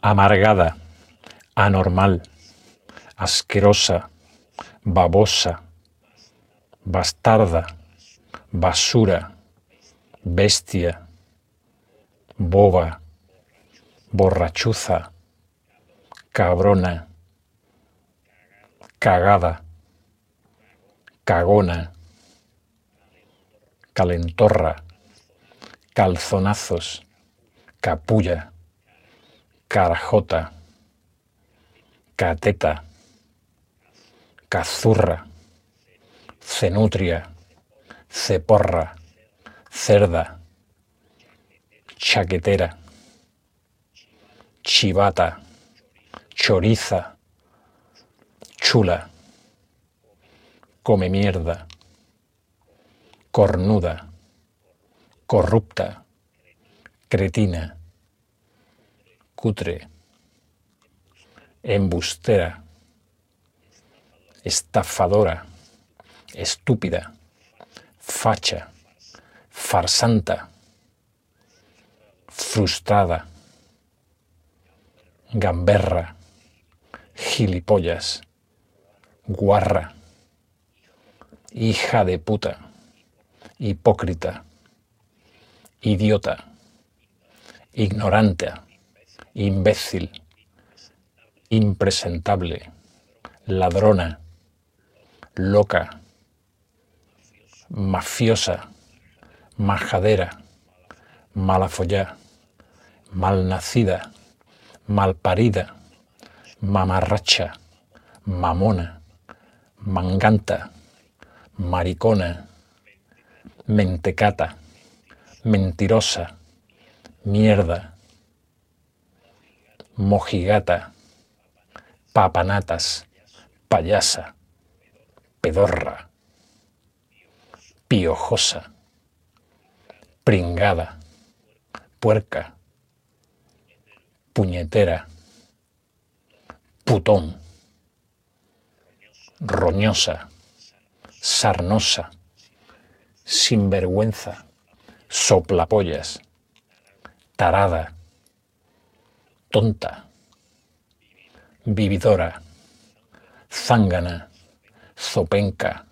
amargada, anormal, asquerosa, babosa, bastarda, basura, bestia, boba, borrachuza, cabrona, cagada, cagona, calentorra, calzonazos, capulla, carajota, cateta, cazurra, cenutria, ceporra, cerda, chaquetera, chivata, choriza, chula, come mierda, cornuda, corrupta, cretina, cutre, embustera, estafadora, estúpida, facha, farsanta, frustrada, gamberra, gilipollas, guarra, hija de puta, hipócrita, idiota, ignorante, imbécil, impresentable, ladrona, loca, mafiosa, majadera, malafollá, malnacida, malparida, mamarracha, mamona, manganta, maricona, mentecata, mentirosa, mierda, mojigata, papanatas, payasa, pedorra, piojosa, pringada, puerca, puñetera, putón, roñosa, sarnosa, sinvergüenza, soplapollas, tarada, tonta, vividora, zángana, zopenca,